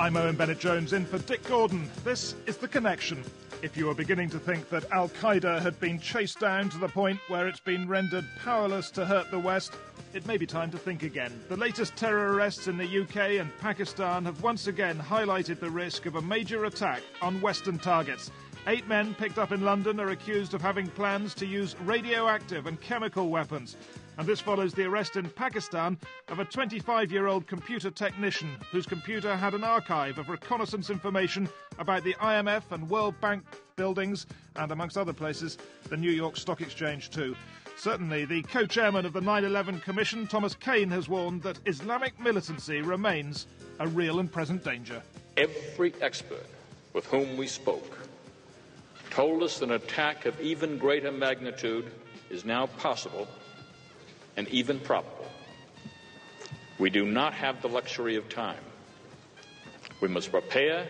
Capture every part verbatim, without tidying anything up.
I'm Owen Bennett-Jones in for Dick Gordon. This is The Connection. If you are beginning to think that Al-Qaeda had been chased down to the point where it's been rendered powerless to hurt the West, it may be time to think again. The latest terror arrests in the U K and Pakistan have once again highlighted the risk of a major attack on Western targets. Eight men picked up in London are accused of having plans to use radioactive and chemical weapons. And this follows the arrest in Pakistan of a twenty-five-year-old computer technician whose computer had an archive of reconnaissance information about the I M F and World Bank buildings and, amongst other places, the New York Stock Exchange too. Certainly, the co-chairman of the nine eleven Commission, Thomas Kean, has warned that Islamic militancy remains a real and present danger. Every expert with whom we spoke told us that an attack of even greater magnitude is now possible and even probable. We do not have the luxury of time. We must prepare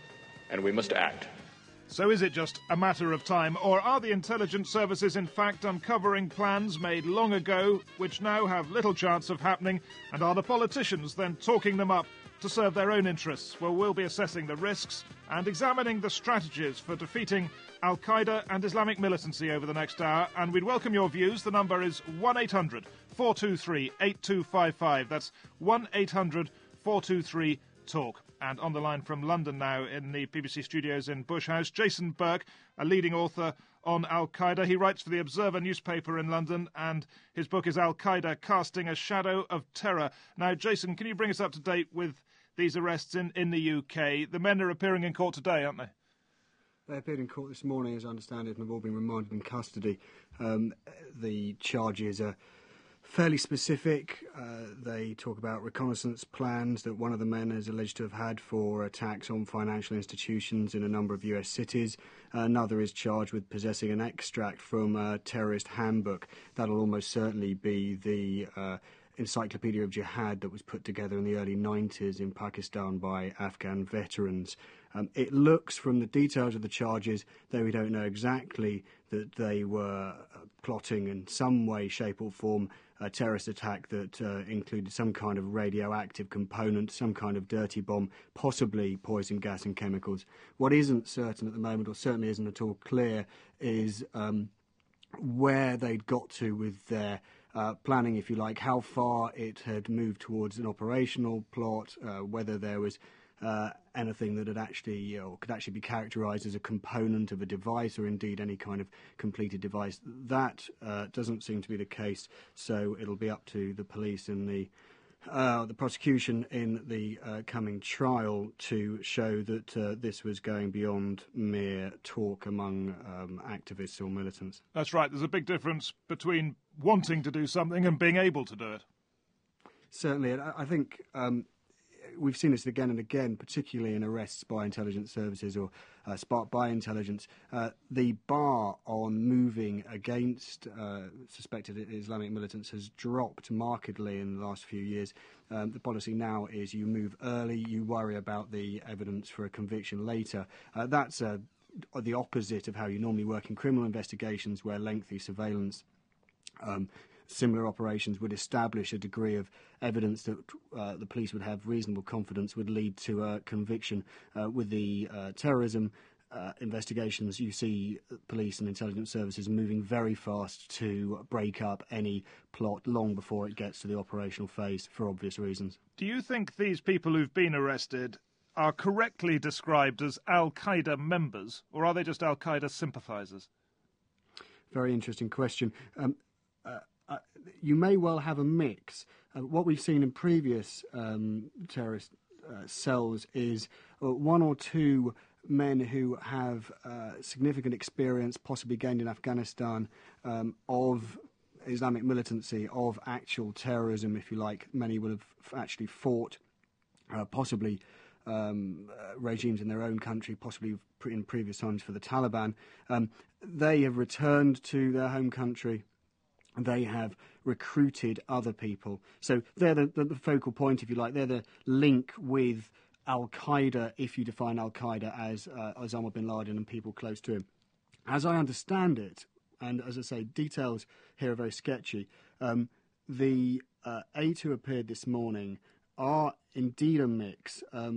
and we must act. So is it just a matter of time, or are the intelligence services in fact uncovering plans made long ago which now have little chance of happening, and are the politicians then talking them up to serve their own interests? Well, we'll be assessing the risks and examining the strategies for defeating Al-Qaeda and Islamic militancy over the next hour, and we'd welcome your views. The number is one eight hundred four two three eight two five five. That's one eight hundred four two three talk. And on the line from London now in the B B C studios in Bush House, Jason Burke, a leading author on Al-Qaeda. He writes for the Observer newspaper in London, and his book is Al-Qaeda, Casting a Shadow of Terror. Now, Jason, can you bring us up to date with these arrests in, in the U K? The men are appearing in court today, aren't they? They appeared in court this morning, as I understand it, and have all been remanded in custody. Um, the charges are fairly specific. Uh, they talk about reconnaissance plans that one of the men is alleged to have had for attacks on financial institutions in a number of U S cities. Another is charged with possessing an extract from a terrorist handbook. That'll almost certainly be the uh, Encyclopedia of Jihad that was put together in the early nineties in Pakistan by Afghan veterans. Um, it looks from the details of the charges, though we don't know exactly, that they were uh, plotting in some way, shape or form a terrorist attack that uh, included some kind of radioactive component, some kind of dirty bomb, possibly poison gas and chemicals. What isn't certain at the moment, or certainly isn't at all clear, is um, where they'd got to with their Uh, planning, if you like, how far it had moved towards an operational plot, uh, whether there was uh, anything that had actually, or could actually be characterised as a component of a device, or indeed any kind of completed device. That uh, doesn't seem to be the case, so it'll be up to the police and the Uh, the prosecution in the uh, coming trial to show that uh, this was going beyond mere talk among um, activists or militants. That's right. There's a big difference between wanting to do something and being able to do it. Certainly. And I think um, we've seen this again and again, particularly in arrests by intelligence services or uh, sparked by intelligence. Uh, the bar on moving against uh, suspected Islamic militants has dropped markedly in the last few years. Um, the policy now is you move early, you worry about the evidence for a conviction later. Uh, that's uh, the opposite of how you normally work in criminal investigations, where lengthy surveillance um, similar operations would establish a degree of evidence that uh, the police would have reasonable confidence would lead to a conviction. Uh, with the uh, terrorism uh, investigations, you see police and intelligence services moving very fast to break up any plot long before it gets to the operational phase, for obvious reasons. Do you think these people who've been arrested are correctly described as Al-Qaeda members, or are they just Al-Qaeda sympathisers? Very interesting question. Um, uh, Uh, you may well have a mix. Uh, what we've seen in previous um, terrorist uh, cells is uh, one or two men who have uh, significant experience, possibly gained in Afghanistan, um, of Islamic militancy, of actual terrorism, if you like. Many will have actually fought, uh, possibly um, uh, regimes in their own country, possibly in previous times for the Taliban. Um, they have returned to their home country. They have recruited other people. So they're the, the, the focal point, if you like. They're the link with Al-Qaeda, if you define Al-Qaeda as uh, Osama bin Laden and people close to him. As I understand it, and as I say, details here are very sketchy, um, the uh, eight who appeared this morning are indeed a mix. Um,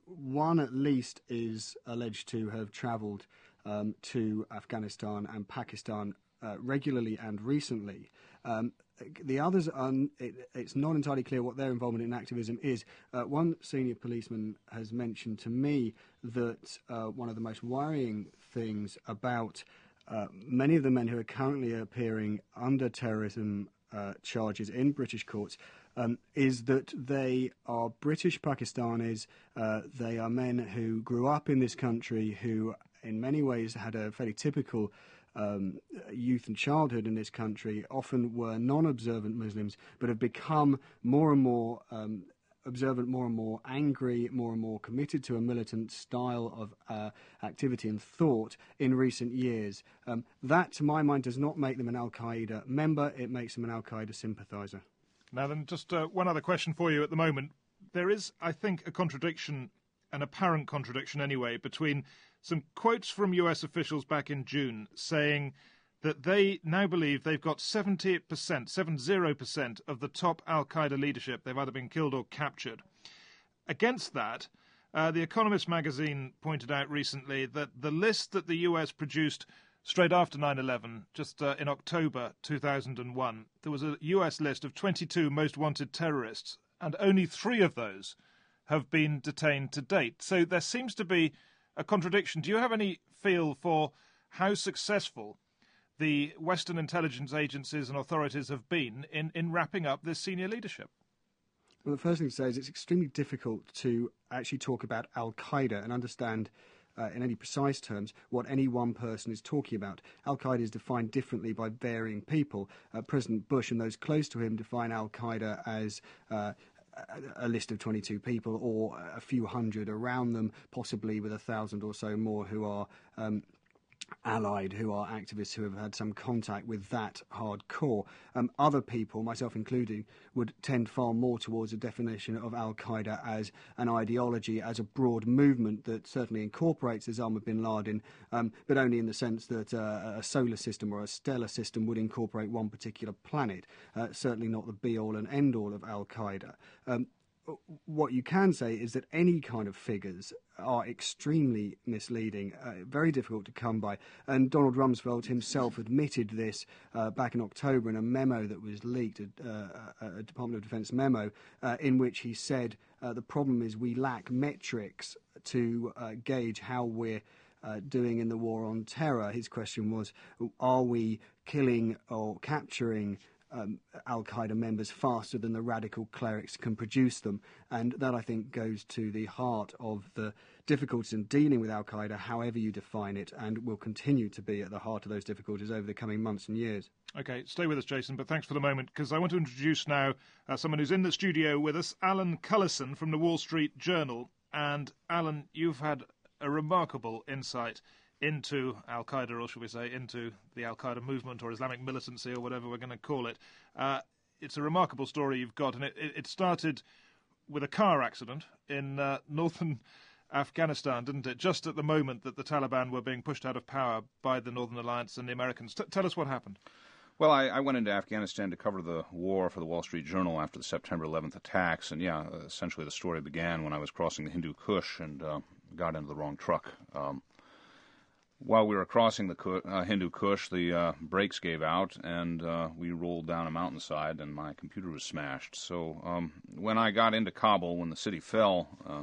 one at least is alleged to have travelled um, to Afghanistan and Pakistan uh, regularly and recently. Um, the others, are, it, it's not entirely clear what their involvement in activism is. Uh, one senior policeman has mentioned to me that uh, one of the most worrying things about uh, many of the men who are currently appearing under terrorism uh, charges in British courts um, is that they are British Pakistanis. Uh, they are men who grew up in this country, who in many ways had a fairly typical Um, youth and childhood in this country, often were non-observant Muslims, but have become more and more um, observant, more and more angry, more and more committed to a militant style of uh, activity and thought in recent years. Um, that, to my mind, does not make them an Al-Qaeda member. It makes them an Al-Qaeda sympathiser. Now then, just uh, one other question for you at the moment. There is, I think, a contradiction, an apparent contradiction anyway, between some quotes from U S officials back in June saying that they now believe they've got seventy percent, seventy percent of the top Al-Qaeda leadership. They've either been killed or captured. Against that, uh, The Economist magazine pointed out recently that the list that the U S produced straight after nine eleven, just uh, in October two thousand one, there was a U S list of twenty-two most wanted terrorists, and only three of those have been detained to date. So there seems to be a contradiction. Do you have any feel for how successful the Western intelligence agencies and authorities have been in, in wrapping up this senior leadership? Well, the first thing to say is it's extremely difficult to actually talk about Al-Qaeda and understand uh, in any precise terms what any one person is talking about. Al-Qaeda is defined differently by varying people. Uh, President Bush and those close to him define Al-Qaeda as Uh, a list of twenty-two people or a few hundred around them, possibly with a thousand or so more who are um, allied, who are activists who have had some contact with that hardcore. Um, other people, myself including, would tend far more towards a definition of Al-Qaeda as an ideology, as a broad movement that certainly incorporates Osama bin Laden, um, but only in the sense that uh, a solar system or a stellar system would incorporate one particular planet, uh, certainly not the be-all and end-all of Al-Qaeda. Um, What you can say is that any kind of figures are extremely misleading, uh, very difficult to come by. And Donald Rumsfeld himself admitted this uh, back in October in a memo that was leaked, uh, a Department of Defense memo, uh, in which he said uh, the problem is we lack metrics to uh, gauge how we're uh, doing in the war on terror. His question was, are we killing or capturing Um, Al-Qaeda members faster than the radical clerics can produce them? And that, I think, goes to the heart of the difficulties in dealing with Al-Qaeda, however you define it, and will continue to be at the heart of those difficulties over the coming months and years. OK, stay with us, Jason, but thanks for the moment, because I want to introduce now uh, someone who's in the studio with us, Alan Cullison from the Wall Street Journal. And, Alan, you've had a remarkable insight into Al-Qaeda, or should we say, into the Al-Qaeda movement or Islamic militancy or whatever we're going to call it. Uh, it's a remarkable story you've got, and it, it started with a car accident in uh, northern Afghanistan, didn't it? Just at the moment that the Taliban were being pushed out of power by the Northern Alliance and the Americans. T- tell us what happened. Well, I, I went into Afghanistan to cover the war for the Wall Street Journal after the September eleventh attacks, and yeah, essentially the story began when I was crossing the Hindu Kush and uh, got into the wrong truck. Um, While we were crossing the uh, Hindu Kush, the uh, brakes gave out, and uh, we rolled down a mountainside, and my computer was smashed. So um, when I got into Kabul, when the city fell uh,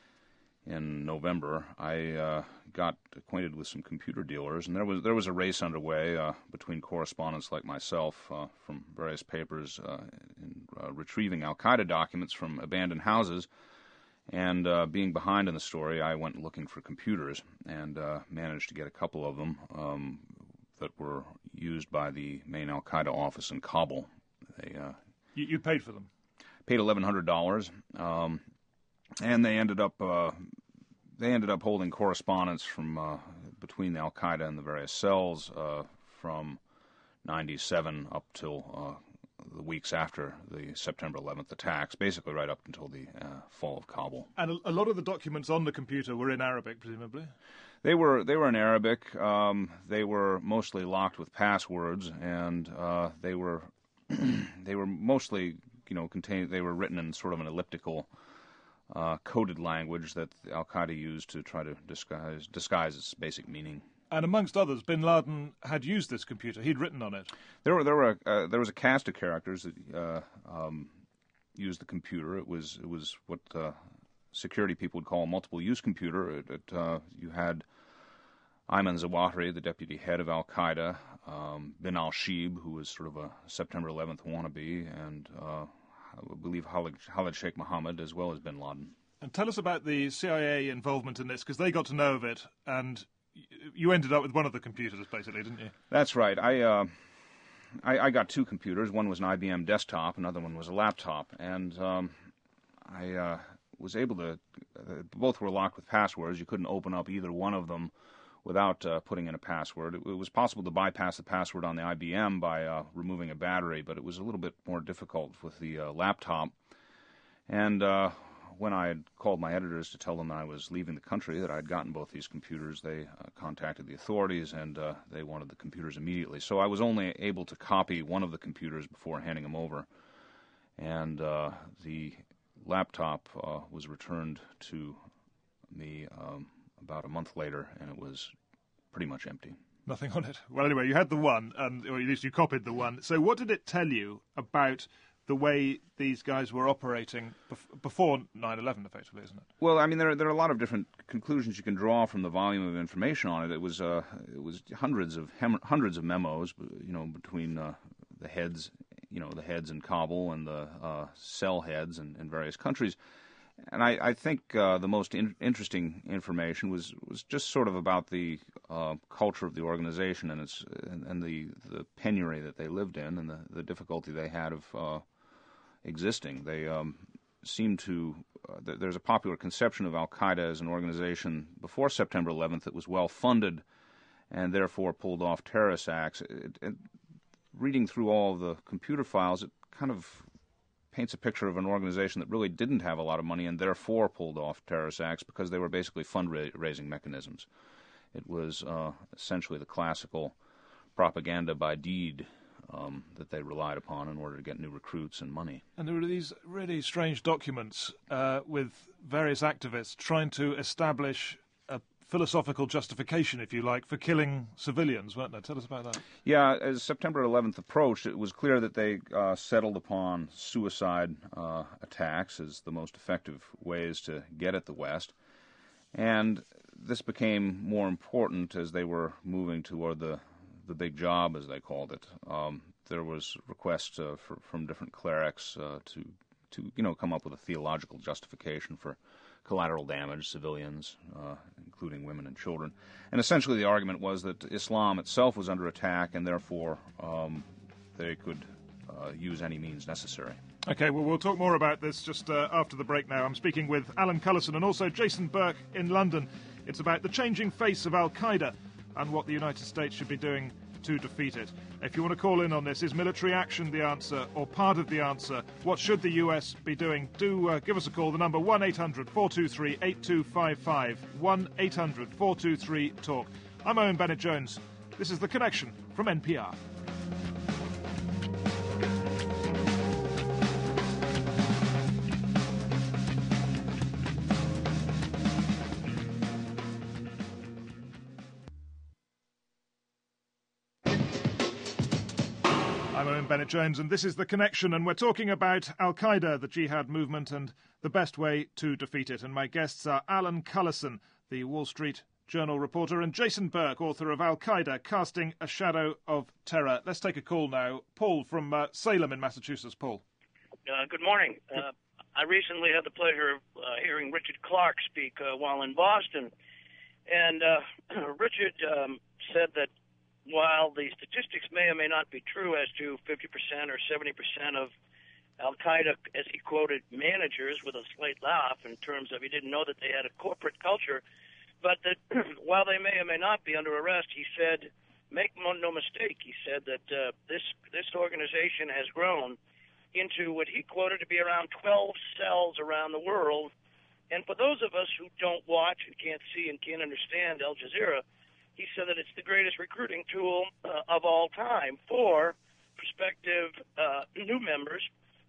in November, I uh, got acquainted with some computer dealers, and there was there was a race underway uh, between correspondents like myself uh, from various papers uh, in uh, retrieving Al-Qaeda documents from abandoned houses. And uh, being behind in the story, I went looking for computers and uh, managed to get a couple of them um, that were used by the main Al-Qaeda office in Kabul. They, uh, you, you paid for them? Paid eleven hundred dollars, um, and they ended up uh, they ended up holding correspondence from uh, between the Al-Qaeda and the various cells uh, from ninety-seven up till Uh, the weeks after the September eleventh attacks, basically right up until the uh, fall of Kabul. And a, a lot of the documents on the computer were in Arabic, presumably? They were they were in Arabic. Um, they were mostly locked with passwords, and uh, they were they were mostly, you know, contained. They were written in sort of an elliptical uh, coded language that Al-Qaeda used to try to disguise, disguise its basic meaning. And amongst others, bin Laden had used this computer. He'd written on it. There were there were uh, there was a cast of characters that uh, um, used the computer. It was it was what uh, security people would call a multiple-use computer. It, it, uh, you had Ayman Zawahiri, the deputy head of Al-Qaeda, um, bin al-Shib, who was sort of a September eleventh wannabe, and uh, I believe Khalid, Khalid Sheikh Mohammed, as well as bin Laden. And tell us about the C I A involvement in this, because they got to know of it, and you ended up with one of the computers, basically, didn't you? That's right. I, uh, I I got two computers. One was an I B M desktop. Another one was a laptop. And um, I uh, was able to... Uh, both were locked with passwords. You couldn't open up either one of them without uh, putting in a password. It, it was possible to bypass the password on the I B M by uh, removing a battery, but it was a little bit more difficult with the uh, laptop. And... Uh, When I had called my editors to tell them I was leaving the country, that I had gotten both these computers, they uh, contacted the authorities, and uh, they wanted the computers immediately. So I was only able to copy one of the computers before handing them over. And uh, the laptop uh, was returned to me um, about a month later, and it was pretty much empty. Nothing on it. Well, anyway, you had the one, and, or at least you copied the one. So what did it tell you about the way these guys were operating bef- before nine eleven, effectively, isn't it? Well, I mean, there are, there are a lot of different conclusions you can draw from the volume of information on it. It was uh, it was hundreds of hem- hundreds of memos, you know, between uh, the heads, you know, the heads in Kabul and the uh, cell heads in, in various countries. And I, I think uh, the most in- interesting information was, was just sort of about the uh, culture of the organization and its and, and the, the penury that they lived in and the, the difficulty they had of uh, existing. They um, seem to, uh, th- there's a popular conception of Al-Qaeda as an organization before September eleventh that was well-funded and therefore pulled off terrorist acts. It, it, reading through all the computer files, it kind of paints a picture of an organization that really didn't have a lot of money and therefore pulled off terrorist acts because they were basically fundraising mechanisms. It was uh, essentially the classical propaganda by deed Um, that they relied upon in order to get new recruits and money. And there were these really strange documents uh, with various activists trying to establish a philosophical justification, if you like, for killing civilians, weren't there? Tell us about that. Yeah, as September eleventh approached, it was clear that they uh, settled upon suicide uh, attacks as the most effective ways to get at the West. And this became more important as they were moving toward the the big job, as they called it. Um, there was requests uh, for, from different clerics uh, to, to, you know, come up with a theological justification for collateral damage, civilians, uh, including women and children. And essentially the argument was that Islam itself was under attack, and therefore um, they could uh, use any means necessary. Okay, well, we'll talk more about this just uh, after the break now. I'm speaking with Alan Cullison and also Jason Burke in London. It's about the changing face of Al-Qaeda and what the United States should be doing to defeat it. If you want to call in on this, is military action the answer or part of the answer? What should the U S be doing? Do uh, give us a call. The number one eight hundred four two three eight two five five, one eight hundred four two three talk. I'm Owen Bennett-Jones. This is The Connection from N P R. I'm Owen Bennett-Jones, and this is The Connection, and we're talking about Al-Qaeda, the jihad movement, and the best way to defeat it. And my guests are Alan Cullison, the Wall Street Journal reporter, and Jason Burke, author of Al-Qaeda, Casting a Shadow of Terror. Let's take a call now. Paul from uh, Salem in Massachusetts. Paul. Uh, good morning. Uh, I recently had the pleasure of uh, hearing Richard Clarke speak uh, while in Boston, and uh, Richard um, said that while the statistics may or may not be true as to fifty percent or seventy percent of Al-Qaeda, as he quoted, managers with a slight laugh in terms of he didn't know that they had a corporate culture, but that while they may or may not be under arrest, he said, make no mistake, he said that uh, this, this organization has grown into what he quoted to be around twelve cells around the world. And for those of us who don't watch and can't see and can't understand Al Jazeera, he said that it's the greatest recruiting tool uh, of all time for prospective uh, new members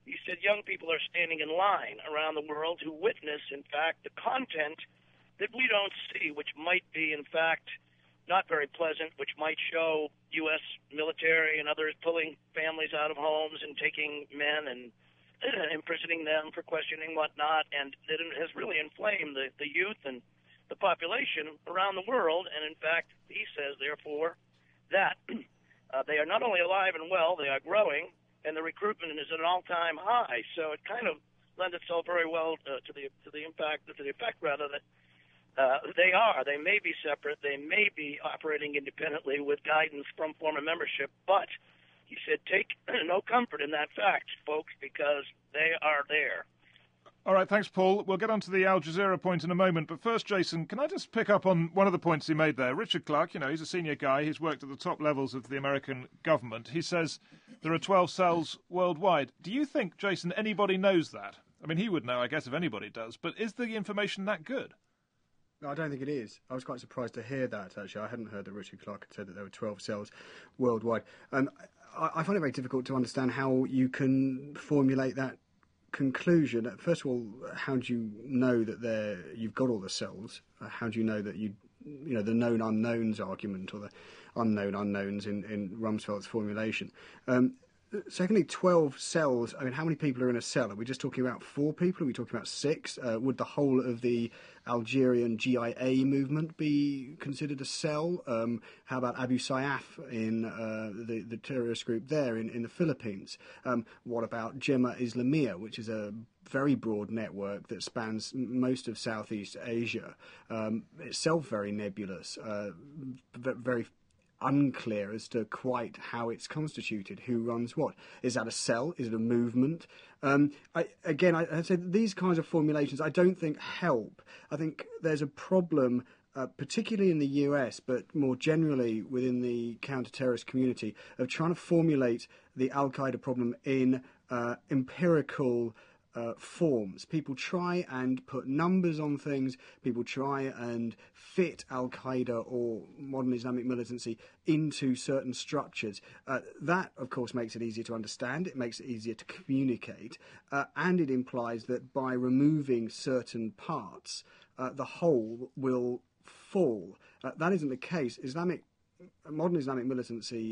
he said young people are standing in line around the world to witness, in fact, the content that we don't see, which might be, in fact, not very pleasant, which might show U S military and others pulling families out of homes and taking men and imprisoning them for questioning whatnot, and it has really inflamed the, the youth and the population around the world. And in fact, he says, therefore, that uh, they are not only alive and well, they are growing, and the recruitment is at an all-time high. So it kind of lends itself very well uh, to the to the impact, to the effect rather that uh, they are. They may be separate. They may be operating independently with guidance from former membership, but he said, take no comfort in that fact, folks, because they are there. All right, thanks, Paul. We'll get on to the Al Jazeera point in a moment. But first, Jason, can I just pick up on one of the points he made there? Richard Clarke, you know, he's a senior guy. He's worked at the top levels of the American government. He says there are twelve cells worldwide. Do you think, Jason, anybody knows that? I mean, he would know, I guess, if anybody does. But is the information that good? No, I don't think it is. I was quite surprised to hear that, actually. I hadn't heard that Richard Clarke had said that there were twelve cells worldwide. Um, I, I find it very difficult to understand how you can formulate that conclusion. First of all, how do you know that there you've got all the cells? Uh, how do you know that you, you know, the known unknowns argument or the unknown unknowns in, in Rumsfeld's formulation? Um, Secondly, twelve cells. I mean, how many people are in a cell? Are we just talking about four people? Are we talking about six? Uh, would the whole of the Algerian G I A movement be considered a cell? Um, how about Abu Sayyaf in uh, the, the terrorist group there in, in the Philippines? Um, what about Jemaah Islamiyah, which is a very broad network that spans most of Southeast Asia? Um, itself very nebulous, uh, very unclear as to quite how it's constituted, who runs what. Is that a cell? Is it a movement? Um, I, again, I, I said these kinds of formulations I don't think help. I think there's a problem, uh, particularly in the U S, but more generally within the counter-terrorist community, of trying to formulate the Al-Qaeda problem in uh, empirical Uh, forms. People try and put numbers on things. People try and fit Al-Qaeda or modern Islamic militancy into certain structures. Uh, that, of course, makes it easier to understand. It makes it easier to communicate. Uh, and it implies that by removing certain parts, uh, the whole will fall. Uh, that isn't the case. Islamic Modern Islamic militancy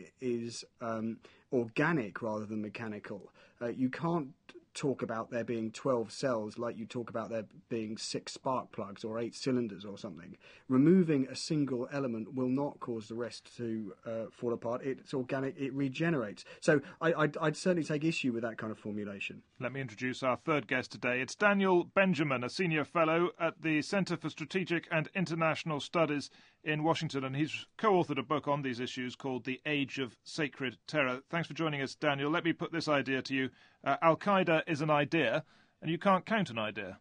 is um, organic rather than mechanical. Uh, you can't talk about there being twelve cells like you talk about there being six spark plugs or eight cylinders or something. Removing a single element will not cause the rest to uh, fall apart. It's organic, it regenerates. So I, I'd, I'd certainly take issue with that kind of formulation. Let me introduce our third guest today. It's Daniel Benjamin, a senior fellow at the Centre for Strategic and International Studies in Washington, and he's co-authored a book on these issues called The Age of Sacred Terror. Thanks for joining us, Daniel. Let me put this idea to you. Uh, Al-Qaeda is an idea, and you can't count an idea.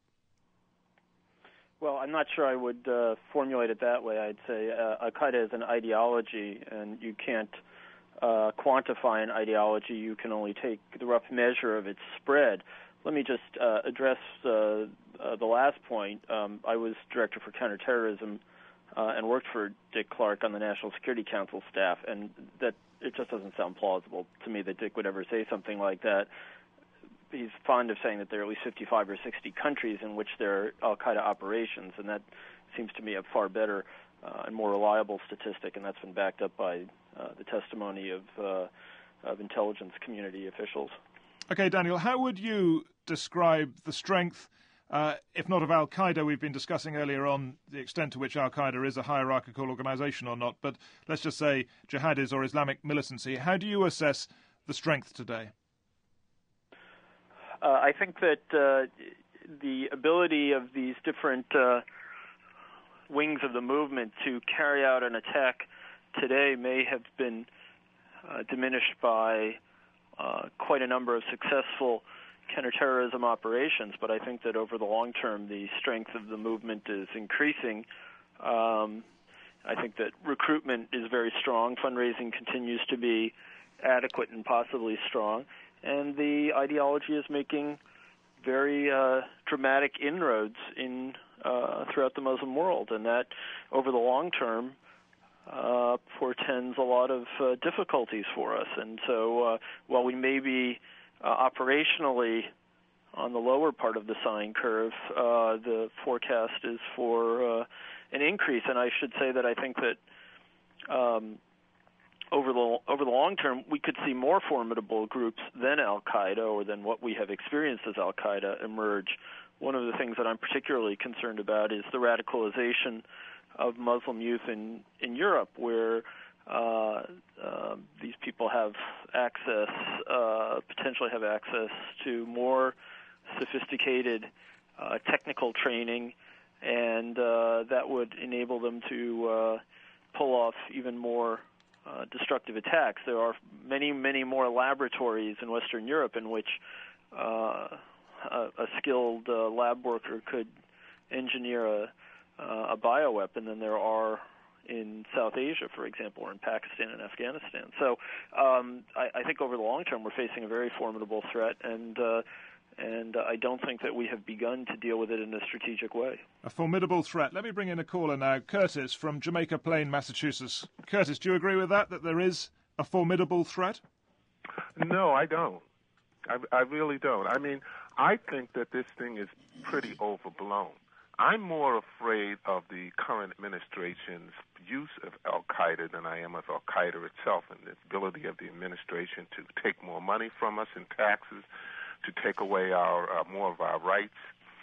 Well, I'm not sure I would uh, formulate it that way. I'd say uh, Al-Qaeda is an ideology, and you can't uh, quantify an ideology. You can only take the rough measure of its spread. Let me just uh, address uh, uh, the last point. Um, I was director for counterterrorism uh, and worked for Dick Clark on the National Security Council staff, and that it just doesn't sound plausible to me that Dick would ever say something like that. He's fond of saying that there are at least fifty-five or sixty countries in which there are Al-Qaeda operations, and that seems to me a far better uh, and more reliable statistic, and that's been backed up by uh, the testimony of, uh, of intelligence community officials. Okay, Daniel, how would you describe the strength, uh, if not of Al-Qaeda? We've been discussing earlier on the extent to which Al-Qaeda is a hierarchical organization or not, but let's just say jihadis or Islamic militancy. How do you assess the strength today? Uh, I think that uh, the ability of these different uh, wings of the movement to carry out an attack today may have been uh, diminished by uh, quite a number of successful counterterrorism operations, but I think that over the long term the strength of the movement is increasing. Um, I think that recruitment is very strong, fundraising continues to be adequate and possibly strong, and the ideology is making very uh, dramatic inroads in uh, throughout the Muslim world, and that over the long term uh, portends a lot of uh, difficulties for us. And so uh, while we may be uh, operationally, on the lower part of the sine curve, uh, the forecast is for uh, an increase. And I should say that I think that um, over the over the long term, we could see more formidable groups than Al-Qaeda or than what we have experienced as Al-Qaeda emerge. One of the things that I'm particularly concerned about is the radicalization of Muslim youth in, in Europe, where uh, uh, these people have access, uh, potentially have access to more sophisticated uh, technical training, and uh, that would enable them to uh, pull off even more uh, destructive attacks. There are many, many more laboratories in Western Europe in which uh, a, a skilled uh, lab worker could engineer a, uh, a bioweapon than there are in South Asia, for example, or in Pakistan and Afghanistan. So um, I, I think over the long term we're facing a very formidable threat, and uh, and I don't think that we have begun to deal with it in a strategic way. A formidable threat. Let me bring in a caller now. Curtis from Jamaica Plain, Massachusetts. Curtis, do you agree with that, that there is a formidable threat? No, I don't. I, I really don't. I mean, I think that this thing is pretty overblown. I'm more afraid of the current administration's use of Al-Qaeda than I am of Al-Qaeda itself, and the ability of the administration to take more money from us in taxes, to take away our uh, more of our rights.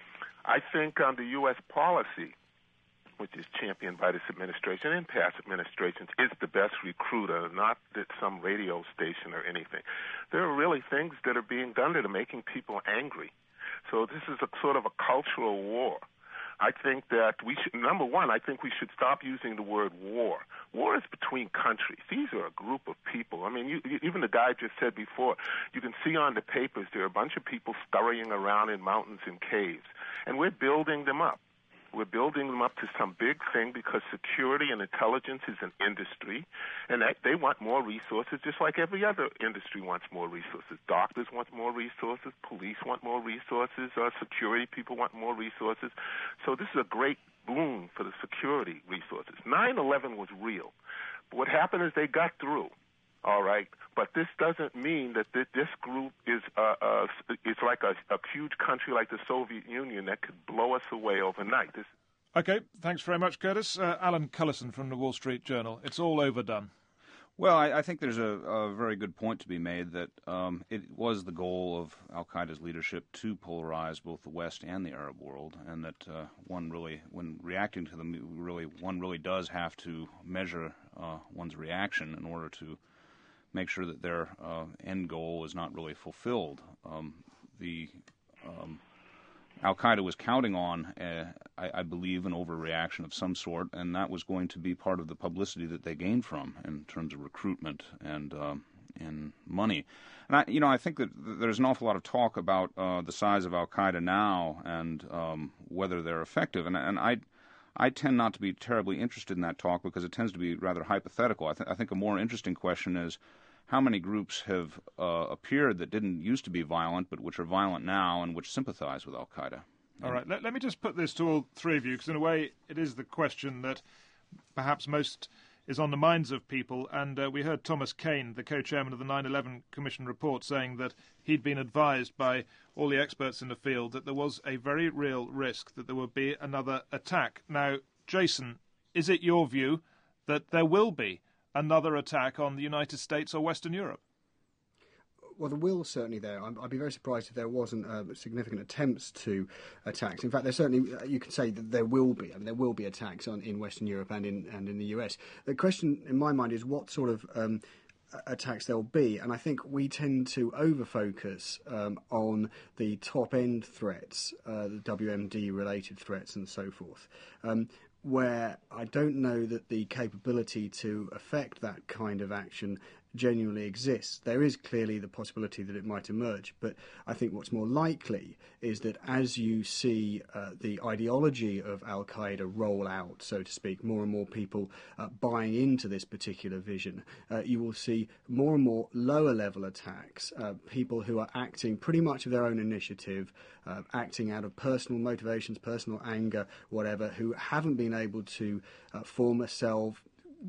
I think under U S policy, which is championed by this administration and past administrations, is the best recruiter, not that some radio station or anything. There are really things that are being done that are making people angry. So this is a sort of a cultural war. I think that we should, number one, I think we should stop using the word war. War is between countries. These are a group of people. I mean, you, you, even the guy just said before, you can see on the papers there are a bunch of people scurrying around in mountains and caves, and we're building them up. We're building them up to some big thing because security and intelligence is an industry, and that they want more resources just like every other industry wants more resources. Doctors want more resources. Police want more resources. Uh, security people want more resources. So this is a great boon for the security resources. nine eleven was real. But what happened is they got through. All right, but this doesn't mean that this group is uh, uh, it's like a, a huge country like the Soviet Union that could blow us away overnight. This... Okay, thanks very much, Curtis. Uh, Alan Cullison from the Wall Street Journal. It's all overdone. Well, I, I think there's a, a very good point to be made that um, it was the goal of Al-Qaeda's leadership to polarize both the West and the Arab world, and that uh, one really, when reacting to them, really one really does have to measure uh, one's reaction in order to make sure that their uh, end goal is not really fulfilled. Um, the um, Al-Qaeda was counting on, uh, I, I believe, an overreaction of some sort, and that was going to be part of the publicity that they gained from in terms of recruitment and um, and money. And I, you know, I think that there's an awful lot of talk about uh, the size of Al-Qaeda now and um, whether they're effective, and and I. I tend not to be terribly interested in that talk because it tends to be rather hypothetical. I, th- I think a more interesting question is how many groups have uh, appeared that didn't used to be violent but which are violent now and which sympathize with Al-Qaeda. All right, let, let me just put this to all three of you, because in a way it is the question that perhaps most is on the minds of people, and uh, we heard Thomas Kane, the co-chairman of the nine eleven Commission report, saying that he'd been advised by all the experts in the field that there was a very real risk that there would be another attack. Now, Jason, is it your view that there will be another attack on the United States or Western Europe? Well, the will certainly there. I'd be very surprised if there wasn't uh, significant attempts to attacks. In fact, there certainly, uh, you can say that there will be. I mean, there will be attacks on, in Western Europe and in and in the U S. The question, in my mind, is what sort of um, attacks there'll be. And I think we tend to over-focus um, on the top-end threats, uh, the W M D-related threats and so forth. Um, where I don't know that the capability to affect that kind of action genuinely exists. There is clearly the possibility that it might emerge, but I think what's more likely is that as you see uh, the ideology of Al-Qaeda roll out, so to speak, more and more people uh, buying into this particular vision, uh, you will see more and more lower-level attacks, uh, people who are acting pretty much of their own initiative, uh, acting out of personal motivations, personal anger, whatever, who haven't been able to uh, form a self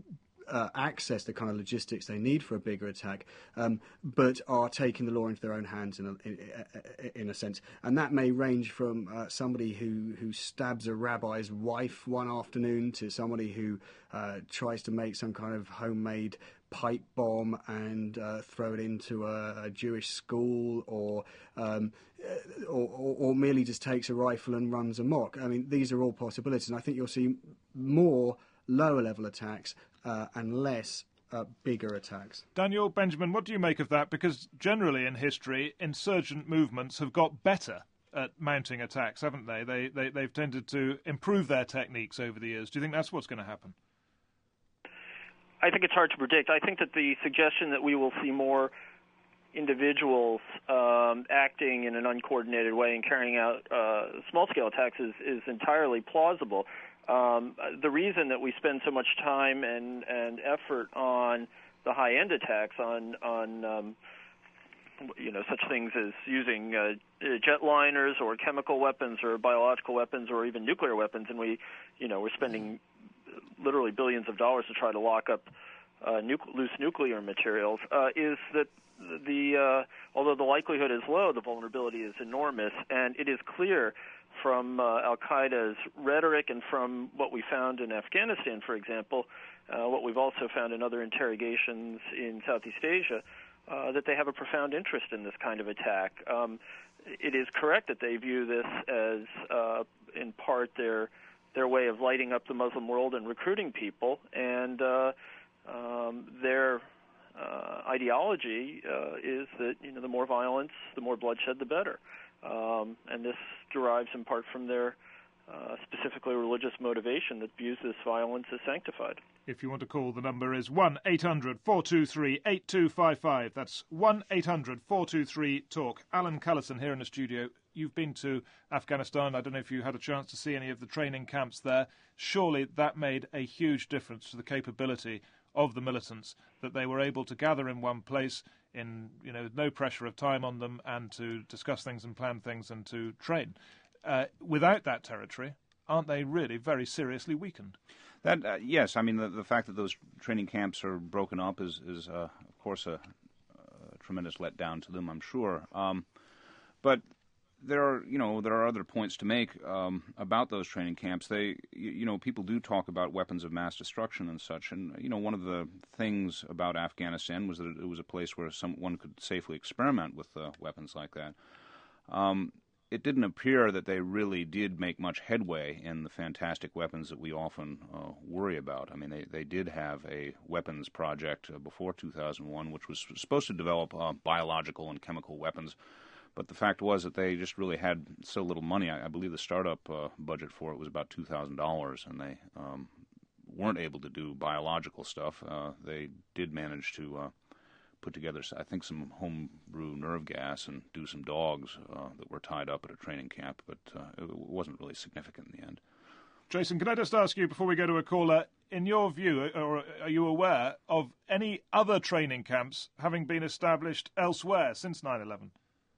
uh, access the kind of logistics they need for a bigger attack, um, but are taking the law into their own hands in a, in, in a sense. And that may range from uh, somebody who, who stabs a rabbi's wife one afternoon to somebody who uh, tries to make some kind of homemade pipe bomb and uh, throw it into a, a Jewish school, or, um, or, or or merely just takes a rifle and runs amok. I mean, these are all possibilities, and I think you'll see more lower-level attacks uh, and less uh, bigger attacks. Daniel Benjamin, what do you make of that? Because generally in history, insurgent movements have got better at mounting attacks, haven't they? They, they they've tended to improve their techniques over the years. Do you think that's what's going to happen? I think it's hard to predict. I think that the suggestion that we will see more individuals um, acting in an uncoordinated way and carrying out uh, small-scale attacks is, is entirely plausible. Um, the reason that we spend so much time and, and effort on the high-end attacks, on on um, you know such things as using uh, jetliners or chemical weapons or biological weapons or even nuclear weapons, and we you know we're spending literally billions of dollars to try to lock up uh, nu- loose nuclear materials, uh, is that the uh, although the likelihood is low, the vulnerability is enormous, and it is clear from uh, Al-Qaeda's rhetoric and from what we found in Afghanistan, for example, uh, what we've also found in other interrogations in Southeast Asia, uh, that they have a profound interest in this kind of attack. Um, it is correct that they view this as, uh, in part, their their way of lighting up the Muslim world and recruiting people, and uh, um, their uh, ideology uh, is that you know the more violence, the more bloodshed, the better. Um, and this derives in part from their uh, specifically religious motivation that views this violence as sanctified. If you want to call, the number is one eight hundred four two three eight two five five. That's one eight hundred four two three talk. Alan Callison here in the studio. You've been to Afghanistan. I don't know if you had a chance to see any of the training camps there. Surely that made a huge difference to the capability of the militants, that they were able to gather in one place in, you know, no pressure of time on them, and to discuss things and plan things and to train. Uh, without that territory, aren't they really very seriously weakened? That uh, yes, I mean the, the fact that those training camps are broken up is, is uh, of course a, a tremendous letdown to them, I'm sure. Um, but there are, you know, there are other points to make um, about those training camps. They, you, you know, people do talk about weapons of mass destruction and such. And you know, one of the things about Afghanistan was that it was a place where someone could safely experiment with uh, weapons like that. Um, it didn't appear that they really did make much headway in the fantastic weapons that we often uh, worry about. I mean, they, they did have a weapons project uh, before two thousand one, which was supposed to develop uh, biological and chemical weapons. But the fact was that they just really had so little money. I, I believe the startup uh, budget for it was about two thousand dollars, and they um, weren't able to do biological stuff. Uh, they did manage to uh, put together, I think, some homebrew nerve gas and do some dogs uh, that were tied up at a training camp, but uh, it wasn't really significant in the end. Jason, can I just ask you, before we go to a caller, in your view, or are you aware of any other training camps having been established elsewhere since nine eleven?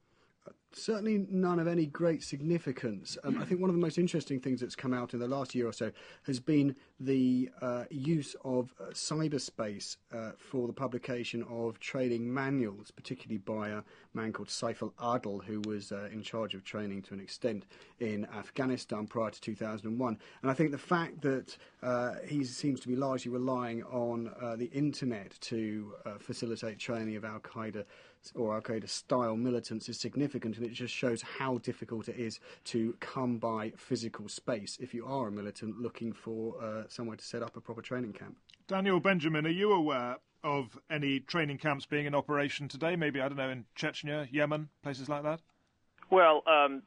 Certainly none of any great significance. Um, I think one of the most interesting things that's come out in the last year or so has been the uh, use of uh, cyberspace uh, for the publication of training manuals, particularly by a man called Saif al-Adil, who was uh, in charge of training to an extent in Afghanistan prior to two thousand one. And I think the fact that uh, he seems to be largely relying on uh, the internet to uh, facilitate training of Al-Qaeda or Al-Qaeda-style militants is significant, and it just shows how difficult it is to come by physical space if you are a militant looking for uh, somewhere to set up a proper training camp. Daniel Benjamin, are you aware of any training camps being in operation today? Maybe, I don't know, in Chechnya, Yemen, places like that? Well, um,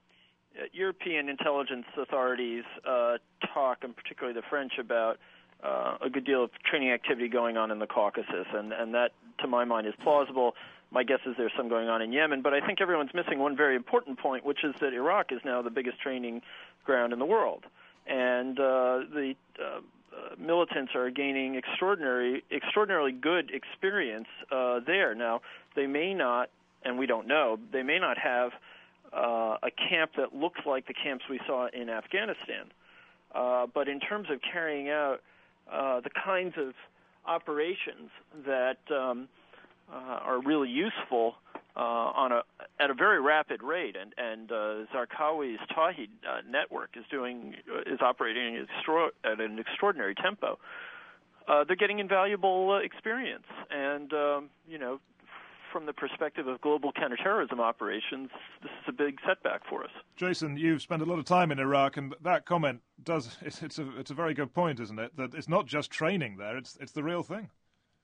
European intelligence authorities uh, talk, and particularly the French, about uh, a good deal of training activity going on in the Caucasus, and, and that, to my mind, is plausible. My guess is there's some going on in Yemen, but I think everyone's missing one very important point, which is that Iraq is now the biggest training ground in the world. And uh, the uh, uh, militants are gaining extraordinary, extraordinarily good experience uh, there. Now, they may not, and we don't know, they may not have uh, a camp that looks like the camps we saw in Afghanistan. Uh, but in terms of carrying out uh, the kinds of operations that um, uh, are really useful uh, on a at a very rapid rate, and and uh, Zarqawi's Tawhid uh, network is doing is operating extra- at an extraordinary tempo. Uh, they're getting invaluable uh, experience, and um, you know, from the perspective of global counterterrorism operations, this is a big setback for us. Jason, you've spent a lot of time in Iraq, and that comment does it's, it's a it's a very good point, isn't it? That it's not just training there; it's it's the real thing.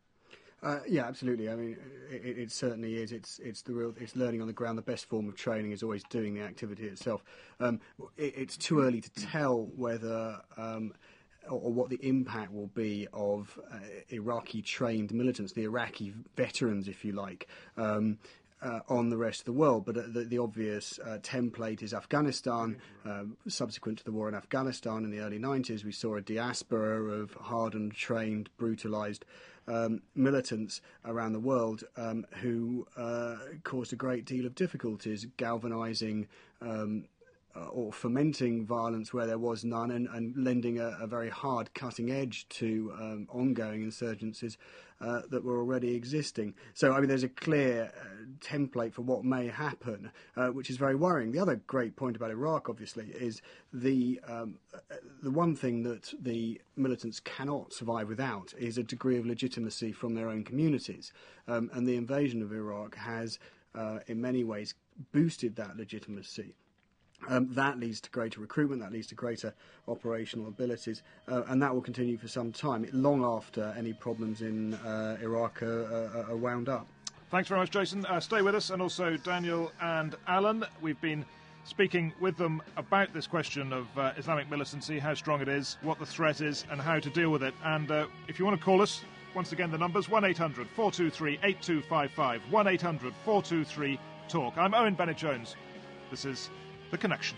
Uh, yeah, absolutely. I mean, it, it certainly is. It's it's the real. It's learning on the ground. The best form of training is always doing the activity itself. Um, it, it's too early to tell whether. Um, or what the impact will be of uh, Iraqi trained militants, the Iraqi veterans, if you like, um, uh, on the rest of the world. But uh, the, the obvious uh, template is Afghanistan. Um, subsequent to the war in Afghanistan in the early nineties, we saw a diaspora of hardened, trained, brutalized um, militants around the world um, who uh, caused a great deal of difficulties, galvanizing um Uh, or fomenting violence where there was none, and, and lending a, a very hard cutting edge to um, ongoing insurgencies uh, that were already existing. So, I mean, there's a clear uh, template for what may happen, uh, which is very worrying. The other great point about Iraq, obviously, is the um, the one thing that the militants cannot survive without is a degree of legitimacy from their own communities. Um, and the invasion of Iraq has, uh, in many ways, boosted that legitimacy. Um, that leads to greater recruitment, that leads to greater operational abilities, uh, and that will continue for some time, long after any problems in uh, Iraq are, are, are wound up. Thanks very much, Jason. Uh, stay with us, and also Daniel and Alan. We've been speaking with them about this question of uh, Islamic militancy, how strong it is, what the threat is, and how to deal with it. And uh, if you want to call us, once again, the number's one eight hundred four two three eight two five five, one eight hundred four two three talk. I'm Owen Bennett-Jones. This is The Connection.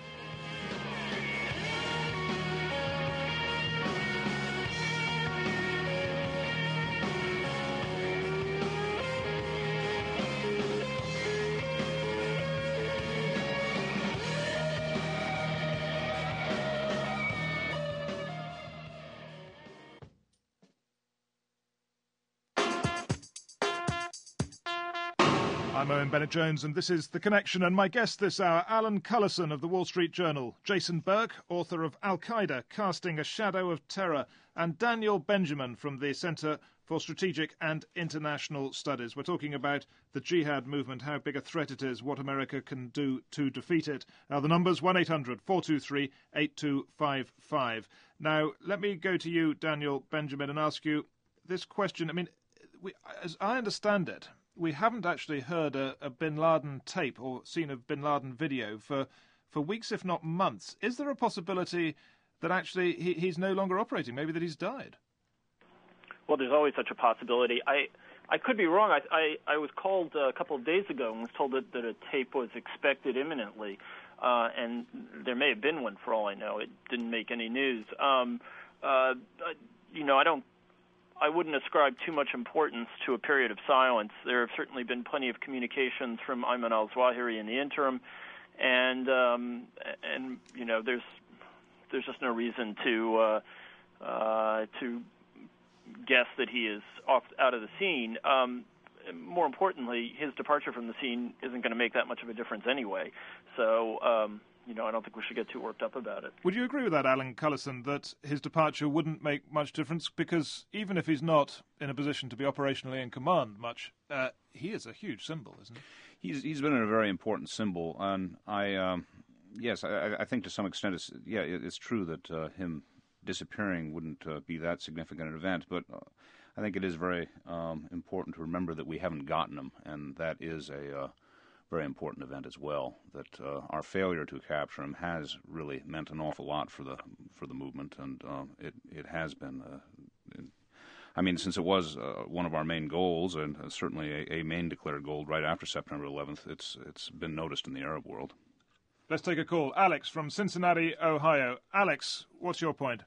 I'm Owen Bennett-Jones, and this is The Connection, and my guest this hour, Alan Cullison of the Wall Street Journal, Jason Burke, author of Al-Qaeda, Casting a Shadow of Terror, and Daniel Benjamin from the Centre for Strategic and International Studies. We're talking about the jihad movement, how big a threat it is, what America can do to defeat it. Now, the number's one eight hundred four two three eight two five five. Now, let me go to you, Daniel Benjamin, and ask you this question. I mean, we, as I understand it, we haven't actually heard a, a bin Laden tape or seen a bin Laden video for, for weeks, if not months. Is there a possibility that actually he, he's no longer operating, maybe that he's died? Well, there's always such a possibility. I I could be wrong. I I, I was called a couple of days ago and was told that, that a tape was expected imminently, uh, and there may have been one for all I know. It didn't make any news. Um, uh, you know, I don't. I wouldn't ascribe too much importance to a period of silence. There have certainly been plenty of communications from Ayman al-Zawahiri in the interim, and um, and you know, there's there's just no reason to uh, uh, to guess that he is off out of the scene. Um, more importantly, his departure from the scene isn't going to make that much of a difference anyway. So. Um, You know, I don't think we should get too worked up about it. Would you agree with that, Alan Cullison, that his departure wouldn't make much difference? Because even if he's not in a position to be operationally in command much, uh, he is a huge symbol, isn't he? He's he's been a very important symbol, and I um, yes, I, I think to some extent, it's, yeah, it's true that uh, him disappearing wouldn't uh, be that significant an event, but uh, I think it is very um, important to remember that we haven't gotten him, and that is a uh, very important event as well. That uh, our failure to capture him has really meant an awful lot for the for the movement, and uh, it it has been. Uh, it, I mean, since it was uh, one of our main goals, and uh, certainly a, a main declared goal right after September eleventh, it's it's been noticed in the Arab world. Let's take a call. Alex from Cincinnati, Ohio. Alex, what's your point?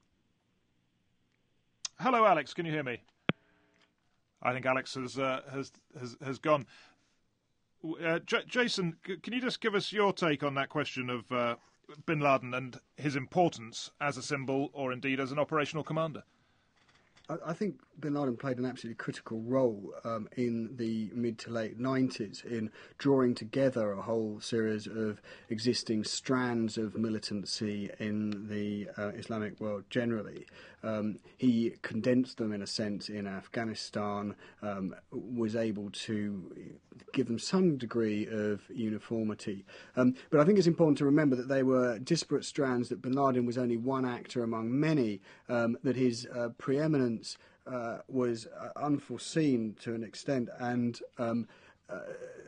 Hello, Alex. Can you hear me? I think Alex has uh, has has has gone. Uh, J- Jason, c- can you just give us your take on that question of uh, bin Laden and his importance as a symbol, or indeed as an operational commander? I think bin Laden played an absolutely critical role um, in the mid to late nineties in drawing together a whole series of existing strands of militancy in the uh, Islamic world generally. Um, he condensed them in a sense in Afghanistan, um, was able to give them some degree of uniformity. Um, but I think it's important to remember that they were disparate strands, that bin Laden was only one actor among many, um, that his uh, preeminence uh, was uh, unforeseen to an extent, and um, uh,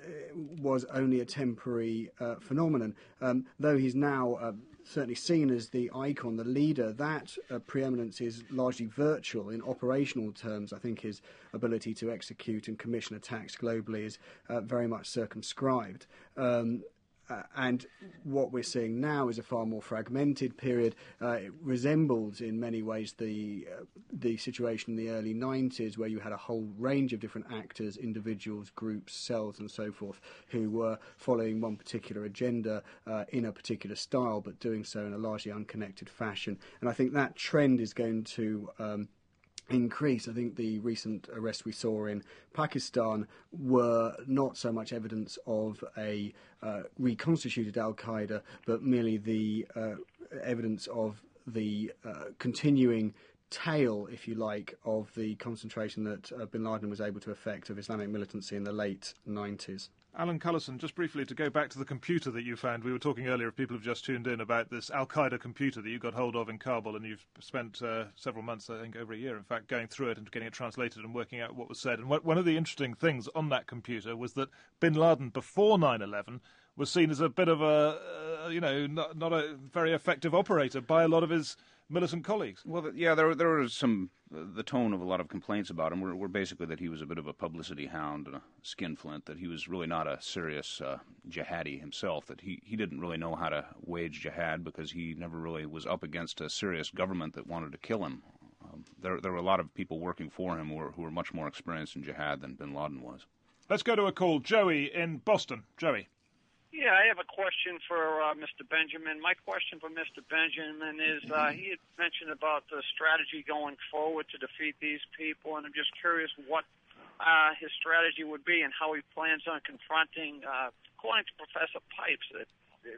was only a temporary uh, phenomenon. Um, though he's now uh, certainly seen as the icon, the leader, that uh, preeminence is largely virtual in operational terms. I think his ability to execute and commission attacks globally is uh, very much circumscribed. Um, Uh, and what we're seeing now is a far more fragmented period. Uh, it resembles in many ways the uh, the situation in the early nineties, where you had a whole range of different actors, individuals, groups, cells and so forth, who were following one particular agenda uh, in a particular style, but doing so in a largely unconnected fashion. And I think that trend is going to Um, increase. I think the recent arrests we saw in Pakistan were not so much evidence of a uh, reconstituted Al-Qaeda, but merely the uh, evidence of the uh, continuing tail, if you like, of the concentration that uh, bin Laden was able to effect of Islamic militancy in the late nineties. Alan Cullison, just briefly to go back to the computer that you found. We were talking earlier, if people have just tuned in, about this Al-Qaeda computer that you got hold of in Kabul, and you've spent uh, several months, I think over a year, in fact, going through it and getting it translated and working out what was said. And one of the interesting things on that computer was that bin Laden, before nine eleven, was seen as a bit of a, uh, you know, not, not a very effective operator by a lot of his militant colleagues. Well, yeah, there there was some, uh, the tone of a lot of complaints about him were, were basically that he was a bit of a publicity hound and a skinflint, that he was really not a serious uh, jihadi himself, that he, he didn't really know how to wage jihad because he never really was up against a serious government that wanted to kill him. Um, there, there were a lot of people working for him who were, who were much more experienced in jihad than bin Laden was. Let's go to a call. Joey in Boston. Joey. Yeah, I have a question for uh, Mister Benjamin. My question for Mister Benjamin is, uh, he had mentioned about the strategy going forward to defeat these people, and I'm just curious what uh, his strategy would be and how he plans on confronting, uh, according to Professor Pipes, that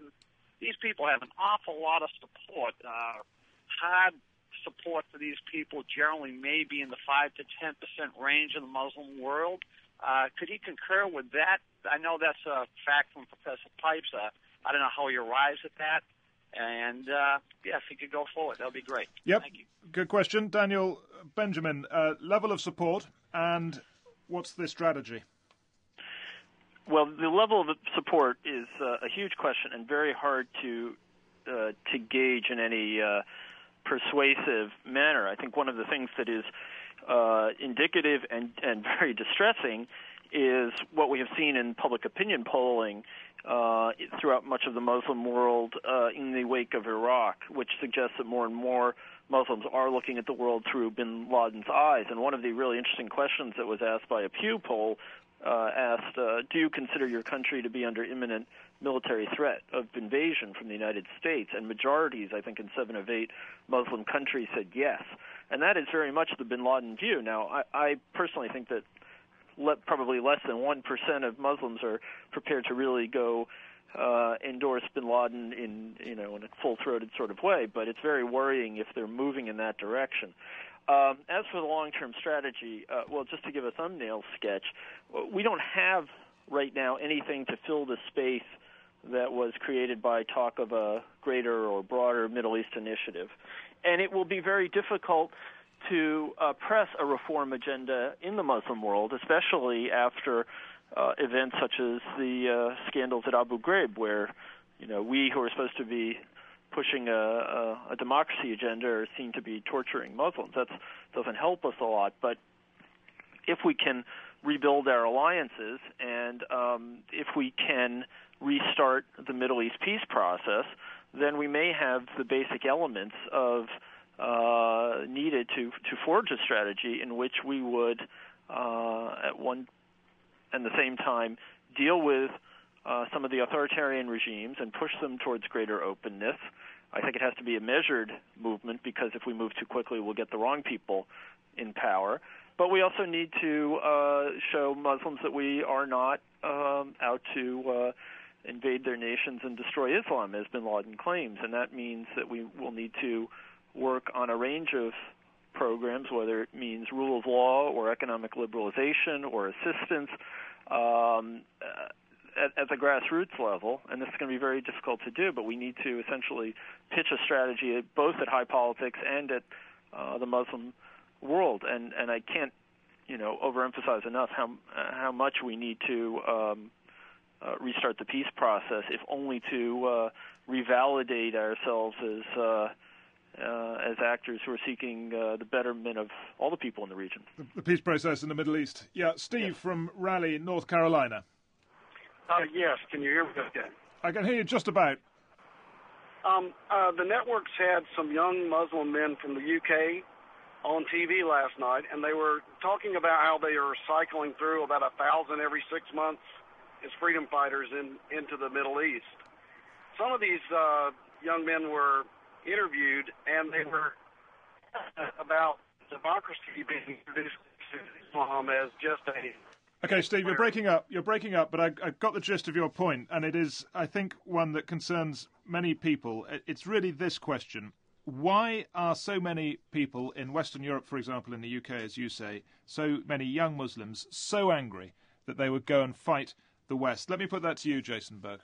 these people have an awful lot of support, uh, hard support for these people generally maybe in the five to ten percent range in the Muslim world. Uh, could he concur with that? I know that's a fact from Professor Pipes. Uh, I don't know how he arrives at that. And, uh, yeah, if he could go forward, that would be great. Yep. Thank you. Good question. Daniel, Benjamin, uh, level of support and what's the strategy? Well, the level of support is uh, a huge question and very hard to uh, to gauge in any uh, persuasive manner. I think one of the things that is Uh, indicative and, and very distressing is what we have seen in public opinion polling uh, throughout much of the Muslim world uh, in the wake of Iraq, which suggests that more and more Muslims are looking at the world through bin Laden's eyes. And one of the really interesting questions that was asked by a Pew poll uh, asked, uh, do you consider your country to be under imminent military threat of invasion from the United States? And majorities, I think in seven of eight Muslim countries, said yes. And that is very much the bin Laden view. Now, I, I personally think that le- probably less than one percent of Muslims are prepared to really go uh, endorse bin Laden in, you know, in a full-throated sort of way, but it's very worrying if they're moving in that direction. Um, as for the long-term strategy, uh, well, just to give a thumbnail sketch, we don't have right now anything to fill the space that was created by talk of a greater or broader Middle East initiative. And it will be very difficult to uh, press a reform agenda in the Muslim world, especially after uh, events such as the uh, scandals at Abu Ghraib, where, you know, we who are supposed to be pushing a, a, a democracy agenda are seen to be torturing Muslims. That doesn't help us a lot. But if we can rebuild our alliances and um, if we can restart the Middle East peace process, then we may have the basic elements of uh, needed to, to forge a strategy in which we would, uh, at one and the same time, deal with uh, some of the authoritarian regimes and push them towards greater openness. I think it has to be a measured movement because if we move too quickly, we'll get the wrong people in power. But we also need to uh, show Muslims that we are not um, out to uh, invade their nations and destroy Islam, as bin Laden claims. And that means that we will need to work on a range of programs, whether it means rule of law or economic liberalization or assistance um, at, at the grassroots level. And this is going to be very difficult to do, but we need to essentially pitch a strategy both at high politics and at uh, the Muslim world, and and I can't, you know, overemphasize enough how uh, how much we need to um, uh, restart the peace process, if only to uh, revalidate ourselves as uh, uh, as actors who are seeking uh, the betterment of all the people in the region. The, the peace process in the Middle East. Yeah, Steve yes. from Raleigh, North Carolina. Uh, yes, can you hear me okay? I can hear you just about. Um, uh, the networks had some young Muslim men from the U K on T V last night, and they were talking about how they are cycling through about a thousand every six months as freedom fighters in, into the Middle East. Some of these uh, young men were interviewed, and they were about democracy being introduced to Islam as just a... Okay, Steve, you're breaking up. You're breaking up, but I, I got the gist of your point, and it is, I think, one that concerns many people. It's really this question. Why are so many people in Western Europe, for example, in the U K, as you say, so many young Muslims, so angry that they would go and fight the West? Let me put that to you, Jason Berg.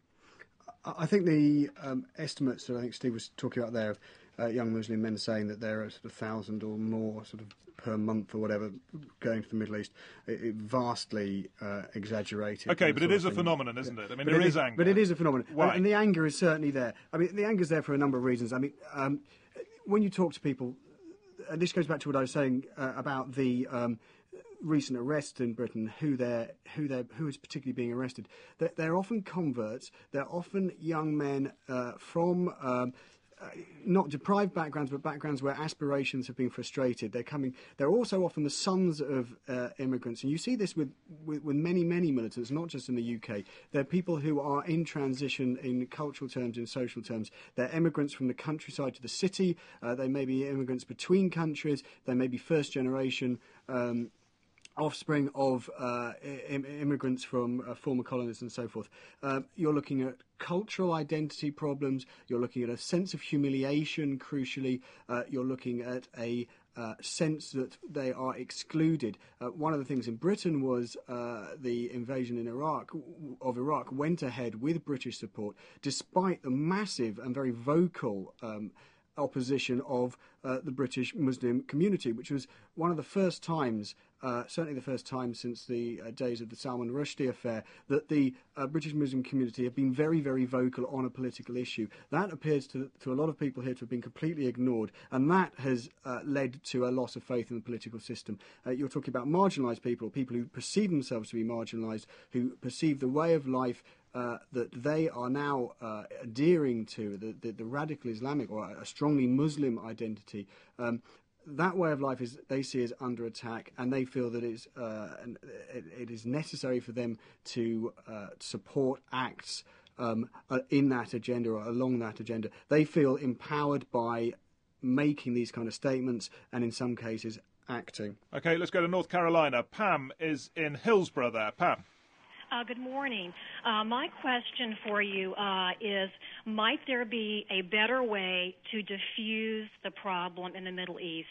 I think the um, estimates that I think Steve was talking about there of uh, young Muslim men saying that there are sort of thousand or more sort of per month or whatever going to the Middle East, it, it vastly uh, exaggerated. Okay, but it is a phenomenon, isn't it? I mean, there is anger. But it is a phenomenon. Why? And, and the anger is certainly there. I mean, the anger is there for a number of reasons. I mean, um, when you talk to people, and this goes back to what I was saying uh, about the um, recent arrests in Britain, who they're, who they're, who is particularly being arrested. They're, they're often converts. They're often young men uh, from... Um, Uh, not deprived backgrounds, but backgrounds where aspirations have been frustrated. They're coming. They're also often the sons of uh, immigrants, and you see this with, with, with many, many militants, not just in the U K. They're people who are in transition in cultural terms, in social terms. They're immigrants from the countryside to the city. Uh, they may be immigrants between countries. They may be first generation. Um, offspring of uh, im- immigrants from uh, former colonies and so forth. Uh, you're looking at cultural identity problems. You're looking at a sense of humiliation, crucially. Uh, you're looking at a uh, sense that they are excluded. Uh, one of the things in Britain was uh, the invasion in Iraq of Iraq went ahead with British support, despite the massive and very vocal um, opposition of uh, the British Muslim community, which was one of the first times, uh, certainly the first time since the uh, days of the Salman Rushdie affair, that the uh, British Muslim community have been very, very vocal on a political issue. That appears to, to a lot of people here to have been completely ignored, and that has uh, led to a loss of faith in the political system. Uh, you're talking about marginalised people, people who perceive themselves to be marginalised, who perceive the way of life Uh, that they are now uh, adhering to, the, the, the radical Islamic or a strongly Muslim identity. Um, that way of life is they see as under attack, and they feel that it's, uh, it, it is necessary for them to uh, support acts um, uh, in that agenda or along that agenda. They feel empowered by making these kind of statements and, in some cases, acting. OK, let's go to North Carolina. Pam is in Hillsborough there. Pam. Uh, good morning. Uh, my question for you uh, is, might there be a better way to diffuse the problem in the Middle East?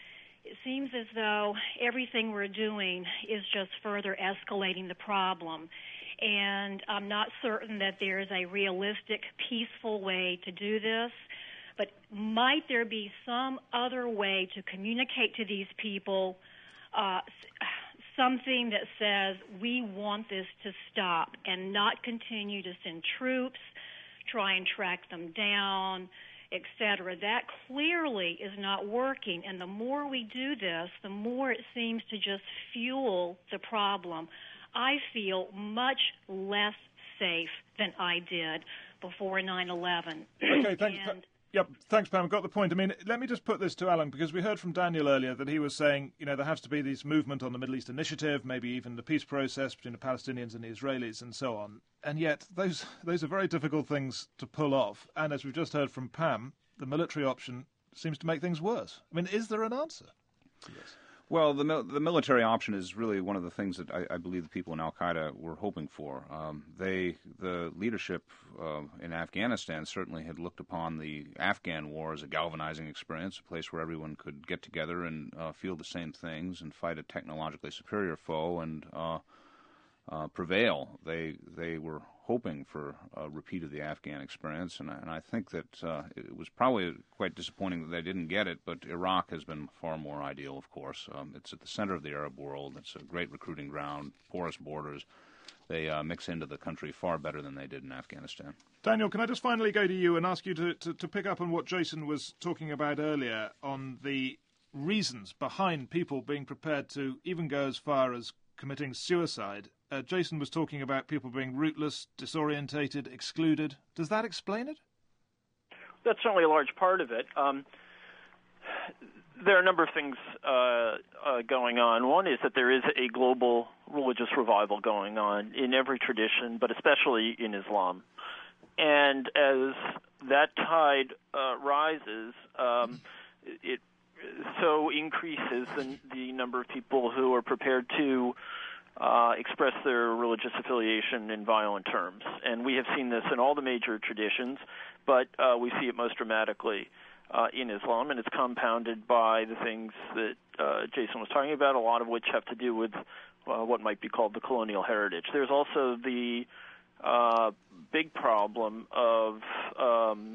It seems as though everything we're doing is just further escalating the problem, and I'm not certain that there's a realistic, peaceful way to do this. But might there be some other way to communicate to these people uh, something that says we want this to stop and not continue to send troops, try and track them down, et cetera? That clearly is not working, and the more we do this, the more it seems to just fuel the problem. I feel much less safe than I did before nine eleven. Okay, thank you. And Yep, thanks, Pam. Got the point. I mean, let me just put this to Alan, because we heard from Daniel earlier that he was saying, you know, there has to be this movement on the Middle East Initiative, maybe even the peace process between the Palestinians and the Israelis and so on. And yet, those those are very difficult things to pull off. And as we've just heard from Pam, the military option seems to make things worse. I mean, is there an answer? Well, the mil- the military option is really one of the things that I, I believe the people in Al-Qaeda were hoping for. Um, they, the leadership uh, in Afghanistan certainly had looked upon the Afghan war as a galvanizing experience, a place where everyone could get together and uh, feel the same things and fight a technologically superior foe and uh, uh, prevail. They they were hoping for a repeat of the Afghan experience, and, and I think that uh, it was probably quite disappointing that they didn't get it, but Iraq has been far more ideal, of course. Um, it's at the center of the Arab world. It's a great recruiting ground, porous borders. They uh, mix into the country far better than they did in Afghanistan. Daniel, can I just finally go to you and ask you to, to, to pick up on what Jason was talking about earlier on the reasons behind people being prepared to even go as far as committing suicide. Uh, Jason was talking about people being rootless, disorientated, excluded. Does that explain it? That's certainly a large part of it. Um, there are a number of things uh, uh, going on. One is that there is a global religious revival going on in every tradition, but especially in Islam. And as that tide uh, rises, um, it so increases the, the number of people who are prepared to Uh, express their religious affiliation in violent terms. And we have seen this in all the major traditions, but uh, we see it most dramatically uh, in Islam, and it's compounded by the things that uh, Jason was talking about, a lot of which have to do with uh, what might be called the colonial heritage. There's also the uh, big problem of um,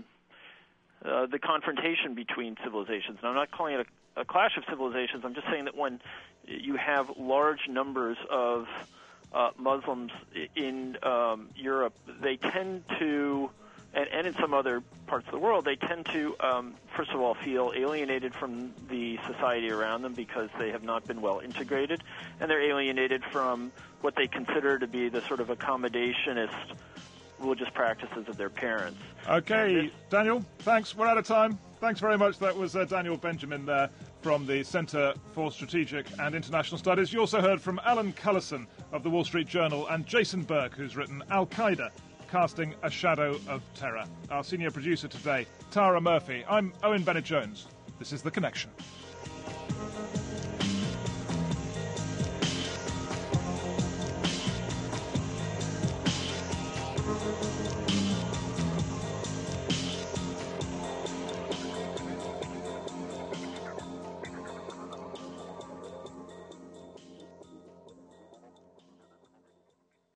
uh, the confrontation between civilizations. Now, I'm not calling it a, a clash of civilizations. I'm just saying that when you have large numbers of uh, Muslims in um, Europe, they tend to, and, and in some other parts of the world, they tend to, um, first of all, feel alienated from the society around them because they have not been well integrated, and they're alienated from what they consider to be the sort of accommodationist religious practices of their parents. Okay, Daniel, thanks. We're out of time. Thanks very much. That was uh, Daniel Benjamin there from the Centre for Strategic and International Studies. You also heard from Alan Cullison of the Wall Street Journal and Jason Burke, who's written Al-Qaeda, Casting a Shadow of Terror. Our senior producer today, Tara Murphy. I'm Owen Bennett-Jones. This is The Connection.